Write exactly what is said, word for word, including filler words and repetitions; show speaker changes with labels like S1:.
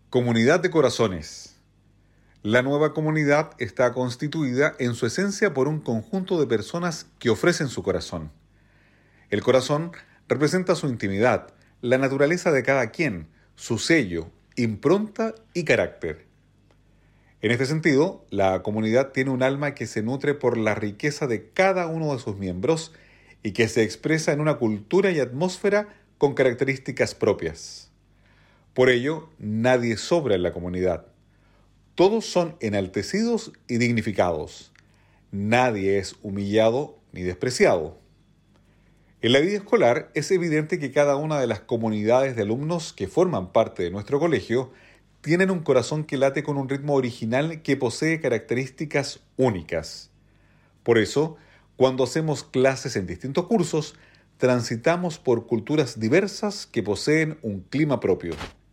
S1: Comunidad de corazones. La nueva comunidad está constituida en su esencia por un conjunto de personas que ofrecen su corazón. El corazón representa su intimidad, la naturaleza de cada quien, su sello, impronta y carácter. En este sentido, la comunidad tiene un alma que se nutre por la riqueza de cada uno de sus miembros y que se expresa en una cultura y atmósfera con características propias. Por ello, nadie sobra en la comunidad. Todos son enaltecidos y dignificados. Nadie es humillado ni despreciado. En la vida escolar es evidente que cada una de las comunidades de alumnos que forman parte de nuestro colegio tienen un corazón que late con un ritmo original que posee características únicas. Por eso, cuando hacemos clases en distintos cursos, transitamos por culturas diversas que poseen un clima propio.